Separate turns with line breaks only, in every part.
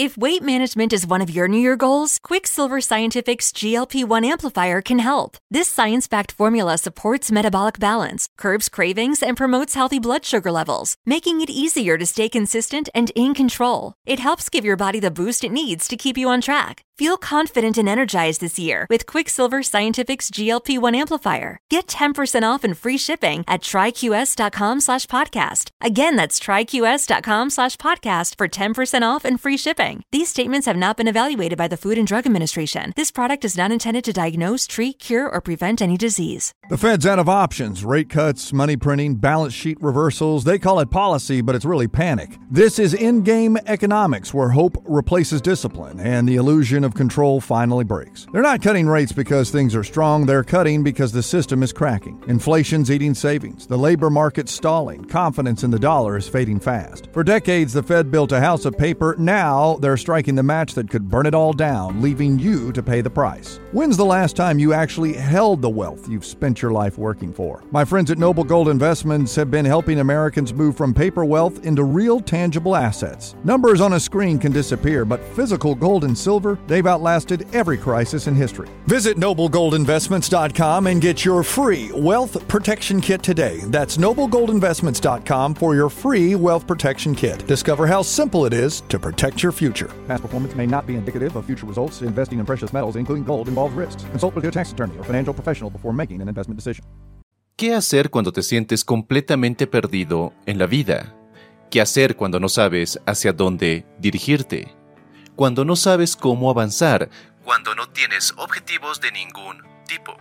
If weight management is one of your New Year goals, Quicksilver Scientific's GLP-1 amplifier can help. This science-backed formula supports metabolic balance, curbs cravings, and promotes healthy blood sugar levels, making it easier to stay consistent and in control. It helps give your body the boost it needs to keep you on track. Feel confident and energized this year with Quicksilver Scientific's GLP-1 amplifier. Get 10% off and free shipping at tryqs.com/podcast. Again, that's tryqs.com/podcast for 10% off and free shipping. These statements have not been evaluated by the Food and Drug Administration. This product is not intended to diagnose, treat, cure, or prevent any disease.
The Fed's out of options. Rate cuts, money printing, balance sheet reversals. They call it policy, but it's really panic. This is in-game economics, where hope replaces discipline and the illusion of control finally breaks. They're not cutting rates because things are strong. They're cutting because the system is cracking. Inflation's eating savings. The labor market's stalling. Confidence in the dollar is fading fast. For decades, the Fed built a house of paper. Now they're striking the match that could burn it all down, leaving you to pay the price. When's the last time you actually held the wealth you've spent your life working for? My friends at Noble Gold Investments have been helping Americans move from paper wealth into real tangible assets. Numbers on a screen can disappear, but physical gold and silver, they've outlasted every crisis in history. Visit NobleGoldInvestments.com and get your free wealth protection kit today. That's NobleGoldInvestments.com for your free wealth protection kit. Discover how simple it is to protect your future. Past performance may not be indicative of future results. Investing in precious metals, including gold, involves risks. Consult with your tax attorney or financial professional before making an investment decision.
¿Qué hacer cuando te sientes completamente perdido en la vida? ¿Qué hacer cuando no sabes hacia dónde dirigirte? Cuando no sabes cómo avanzar, cuando no tienes objetivos de ningún tipo.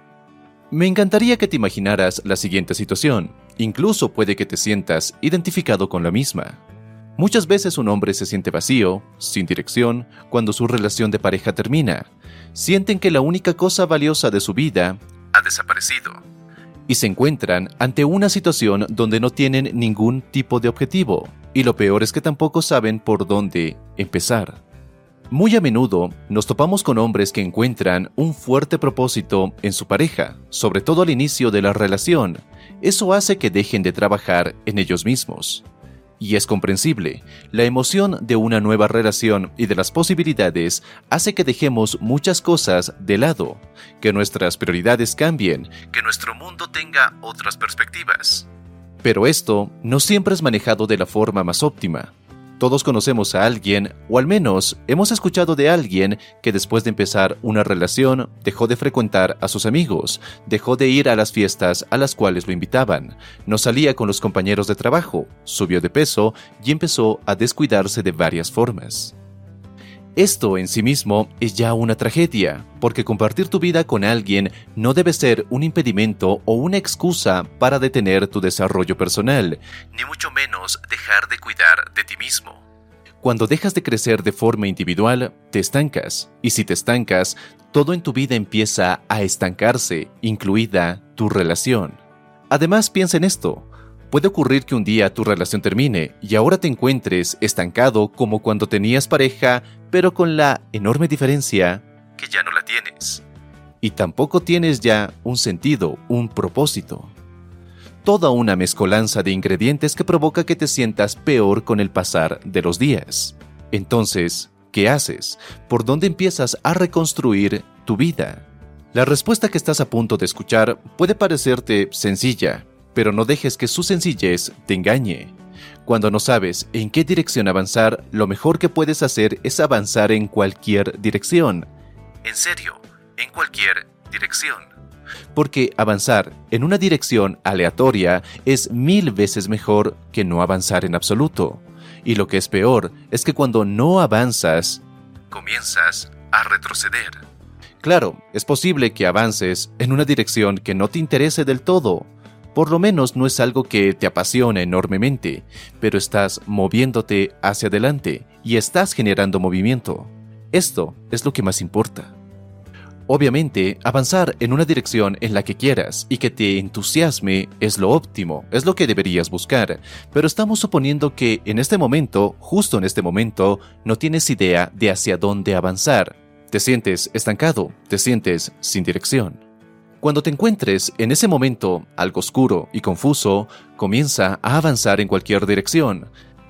Me encantaría que te imaginaras la siguiente situación. Incluso puede que te sientas identificado con la misma. Muchas veces un hombre se siente vacío, sin dirección, cuando su relación de pareja termina. Sienten que la única cosa valiosa de su vida ha desaparecido. Y se encuentran ante una situación donde no tienen ningún tipo de objetivo. Y lo peor es que tampoco saben por dónde empezar. Muy a menudo nos topamos con hombres que encuentran un fuerte propósito en su pareja, sobre todo al inicio de la relación. Eso hace que dejen de trabajar en ellos mismos. Y es comprensible, la emoción de una nueva relación y de las posibilidades hace que dejemos muchas cosas de lado, que nuestras prioridades cambien, que nuestro mundo tenga otras perspectivas. Pero esto no siempre es manejado de la forma más óptima. Todos conocemos a alguien, o al menos hemos escuchado de alguien que después de empezar una relación dejó de frecuentar a sus amigos, dejó de ir a las fiestas a las cuales lo invitaban, no salía con los compañeros de trabajo, subió de peso y empezó a descuidarse de varias formas. Esto en sí mismo es ya una tragedia, porque compartir tu vida con alguien no debe ser un impedimento o una excusa para detener tu desarrollo personal, ni mucho menos dejar de cuidar de ti mismo. Cuando dejas de crecer de forma individual, te estancas, y si te estancas, todo en tu vida empieza a estancarse, incluida tu relación. Además, piensa en esto. Puede ocurrir que un día tu relación termine y ahora te encuentres estancado como cuando tenías pareja, pero con la enorme diferencia que ya no la tienes. Y tampoco tienes ya un sentido, un propósito. Toda una mezcolanza de ingredientes que provoca que te sientas peor con el pasar de los días. Entonces, ¿qué haces? ¿Por dónde empiezas a reconstruir tu vida? La respuesta que estás a punto de escuchar puede parecerte sencilla, pero no dejes que su sencillez te engañe. Cuando no sabes en qué dirección avanzar, lo mejor que puedes hacer es avanzar en cualquier dirección. En serio, en cualquier dirección. Porque avanzar en una dirección aleatoria es 1000 veces mejor que no avanzar en absoluto. Y lo que es peor es que cuando no avanzas, comienzas a retroceder. Claro, es posible que avances en una dirección que no te interese del todo. Por lo menos no es algo que te apasiona enormemente, pero estás moviéndote hacia adelante y estás generando movimiento. Esto es lo que más importa. Obviamente, avanzar en una dirección en la que quieras y que te entusiasme es lo óptimo, es lo que deberías buscar, pero estamos suponiendo que en este momento, justo en este momento, no tienes idea de hacia dónde avanzar. Te sientes estancado, te sientes sin dirección. Cuando te encuentres en ese momento algo oscuro y confuso, comienza a avanzar en cualquier dirección.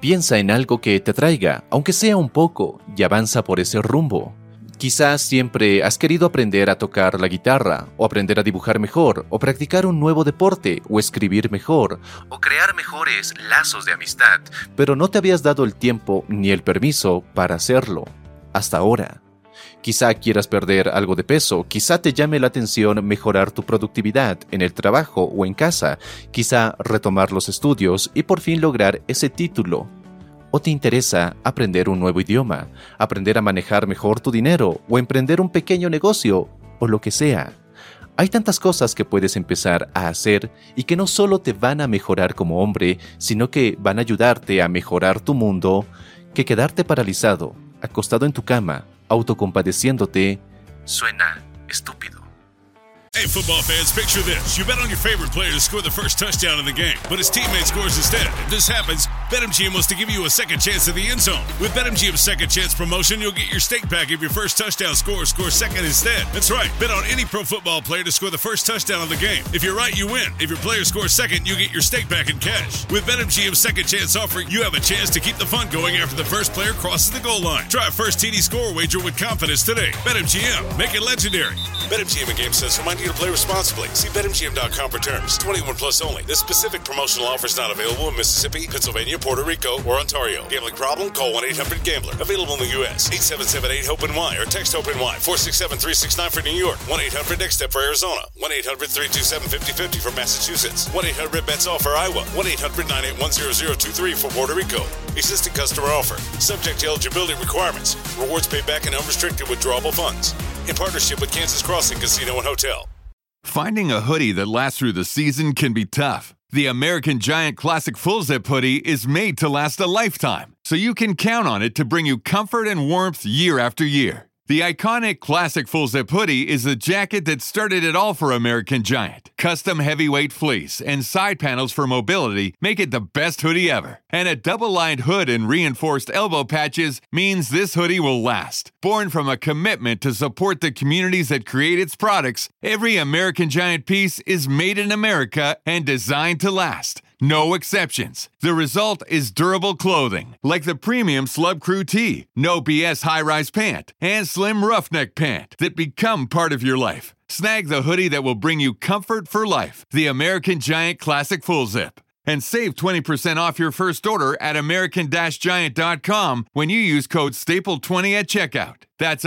Piensa en algo que te atraiga, aunque sea un poco, y avanza por ese rumbo. Quizás siempre has querido aprender a tocar la guitarra, o aprender a dibujar mejor, o practicar un nuevo deporte, o escribir mejor, o crear mejores lazos de amistad, pero no te habías dado el tiempo ni el permiso para hacerlo, hasta ahora. Quizá quieras perder algo de peso, quizá te llame la atención mejorar tu productividad en el trabajo o en casa, quizá retomar los estudios y por fin lograr ese título. ¿O te interesa aprender un nuevo idioma, aprender a manejar mejor tu dinero o emprender un pequeño negocio o lo que sea? Hay tantas cosas que puedes empezar a hacer y que no solo te van a mejorar como hombre, sino que van a ayudarte a mejorar tu mundo, que quedarte paralizado, acostado en tu cama, autocompadeciéndote, suena estúpido.
Hey, football fans, picture this. You bet on your favorite player to score the first touchdown in the game, but his teammate scores instead. If this happens, BetMGM wants to give you a second chance at the end zone. With BetMGM's second chance promotion, you'll get your stake back if your first touchdown score scores second instead. That's right. Bet on any pro football player to score the first touchdown of the game. If you're right, you win. If your player scores second, you get your stake back in cash. With BetMGM's second chance offer, you have a chance to keep the fun going after the first player crosses the goal line. Try a first TD score wager with confidence today. BetMGM. Make it legendary. BetMGM and GameSense remind you to play responsibly. See BetMGM.com for terms. 21 plus only. This specific promotional offer is not available in Mississippi, Pennsylvania, Puerto Rico, or Ontario. Gambling problem? Call 1-800-GAMBLER. Available in the U.S. 877-8-HOPE-NY or text HOPE-NY. 467-369 for New York. 1-800-NEXT-STEP for Arizona. 1-800-327-5050 for Massachusetts. 1-800-BETS-ALL for Iowa. 1-800-981-0023 for Puerto Rico. Existing customer offer. Subject to eligibility requirements. Rewards paid back in unrestricted withdrawable funds. In partnership with Kansas Crossing Casino and Hotel.
Finding a hoodie that lasts through the season can be tough. The American Giant Classic Full Zip hoodie is made to last a lifetime, so you can count on it to bring you comfort and warmth year after year. The iconic Classic Full Zip hoodie is the jacket that started it all for American Giant. Custom heavyweight fleece and side panels for mobility make it the best hoodie ever. And a double-lined hood and reinforced elbow patches means this hoodie will last. Born from a commitment to support the communities that create its products, every American Giant piece is made in America and designed to last. No exceptions. The result is durable clothing, like the premium Slub Crew Tee, No BS high-rise pant, and slim roughneck pant that become part of your life. Snag the hoodie that will bring you comfort for life, the American Giant Classic Full Zip. And save 20% off your first order at American-Giant.com when you use code STAPLE20 at checkout. That's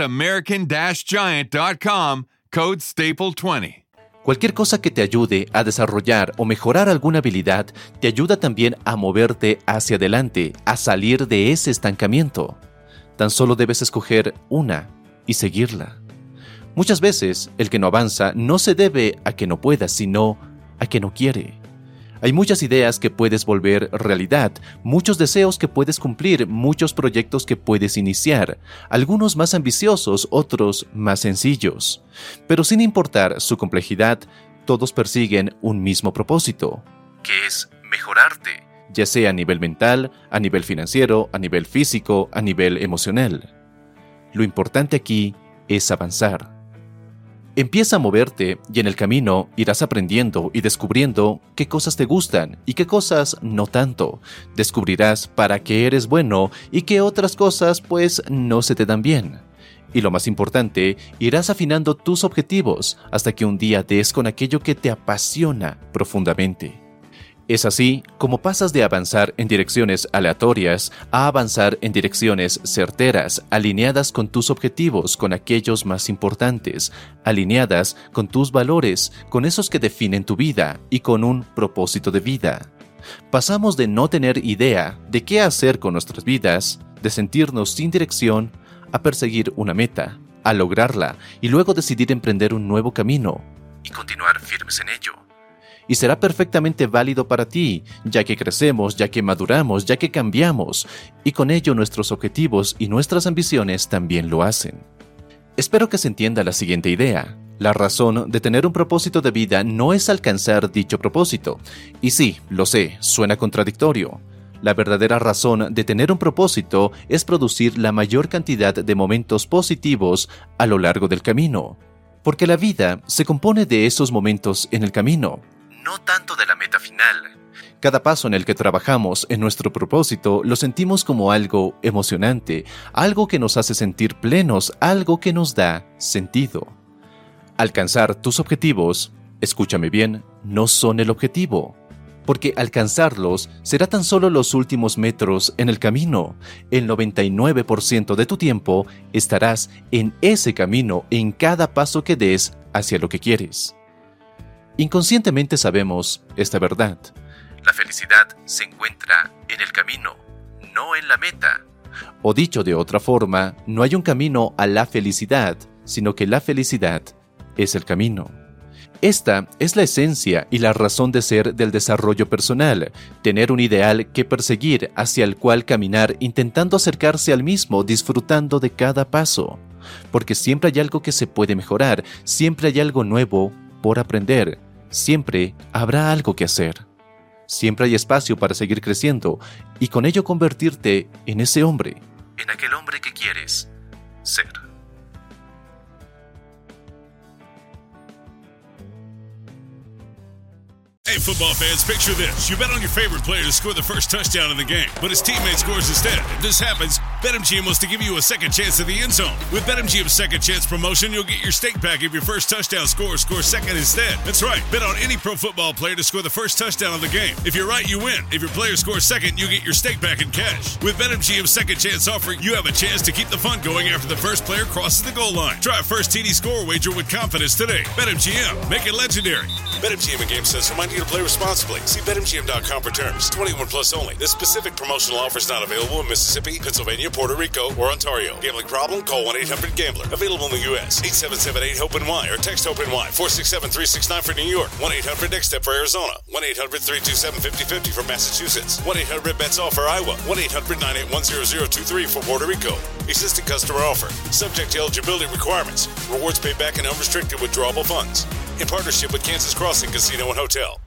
American-Giant.com, code STAPLE20.
Cualquier cosa que te ayude a desarrollar o mejorar alguna habilidad te ayuda también a moverte hacia adelante, a salir de ese estancamiento. Tan solo debes escoger una y seguirla. Muchas veces el que no avanza no se debe a que no pueda, sino a que no quiere. Hay muchas ideas que puedes volver realidad, muchos deseos que puedes cumplir, muchos proyectos que puedes iniciar, algunos más ambiciosos, otros más sencillos. Pero sin importar su complejidad, todos persiguen un mismo propósito, que es mejorarte, ya sea a nivel mental, a nivel financiero, a nivel físico, a nivel emocional. Lo importante aquí es avanzar. Empieza a moverte y en el camino irás aprendiendo y descubriendo qué cosas te gustan y qué cosas no tanto. Descubrirás para qué eres bueno y qué otras cosas pues no se te dan bien. Y lo más importante, irás afinando tus objetivos hasta que un día des con aquello que te apasiona profundamente. Es así como pasas de avanzar en direcciones aleatorias a avanzar en direcciones certeras, alineadas con tus objetivos, con aquellos más importantes, alineadas con tus valores, con esos que definen tu vida y con un propósito de vida. Pasamos de no tener idea de qué hacer con nuestras vidas, de sentirnos sin dirección, a perseguir una meta, a lograrla y luego decidir emprender un nuevo camino y continuar firmes en ello. Y será perfectamente válido para ti, ya que crecemos, ya que maduramos, ya que cambiamos, y con ello nuestros objetivos y nuestras ambiciones también lo hacen. Espero que se entienda la siguiente idea. La razón de tener un propósito de vida no es alcanzar dicho propósito. Y sí, lo sé, suena contradictorio. La verdadera razón de tener un propósito es producir la mayor cantidad de momentos positivos a lo largo del camino. Porque la vida se compone de esos momentos en el camino. no tanto de la meta final. Cada paso en el que trabajamos en nuestro propósito lo sentimos como algo emocionante, algo que nos hace sentir plenos, algo que nos da sentido. Alcanzar tus objetivos, escúchame bien, no son el objetivo, porque alcanzarlos será tan solo los últimos metros en el camino. El 99% de tu tiempo estarás en ese camino en cada paso que des hacia lo que quieres. Inconscientemente sabemos esta verdad. La felicidad se encuentra en el camino, no en la meta. O dicho de otra forma, no hay un camino a la felicidad, sino que la felicidad es el camino. Esta es la esencia y la razón de ser del desarrollo personal, tener un ideal que perseguir, hacia el cual caminar intentando acercarse al mismo, disfrutando de cada paso. Porque siempre hay algo que se puede mejorar, siempre hay algo nuevo por aprender, siempre habrá algo que hacer. Siempre hay espacio para seguir creciendo y con ello convertirte en ese hombre, en aquel hombre que quieres ser.
Hey, football fans, picture this. You bet on your favorite player to score the first touchdown in the game, but his teammate scores instead. If this happens, BetMGM wants to give you a second chance at the end zone. With BetMGM's second chance promotion, you'll get your stake back if your first touchdown score scores second instead. That's right. Bet on any pro football player to score the first touchdown of the game. If you're right, you win. If your player scores second, you get your stake back in cash. With BetMGM's second chance offer, you have a chance to keep the fun going after the first player crosses the goal line. Try a first TD score wager with confidence today. BetMGM. Make it legendary. BetMGM and GameSense remind you to play responsibly. See BetMGM.com for terms. 21 plus only. This specific promotional offer is not available in Mississippi, Pennsylvania, Puerto Rico, or Ontario. Gambling problem? Call 1-800-GAMBLER. Available in the U.S. 877-8-HOPE-NY or text HOPE-NY 467-369 for New York. 1-800-NEXT-STEP for Arizona. 1-800-327-5050 for Massachusetts. 1-800-BETS-OFF for Iowa. 1-800-981-0023 for Puerto Rico. Existing customer offer. Subject to eligibility requirements. Rewards paid back in unrestricted withdrawable funds. In partnership with Kansas Crossing Casino and Hotel.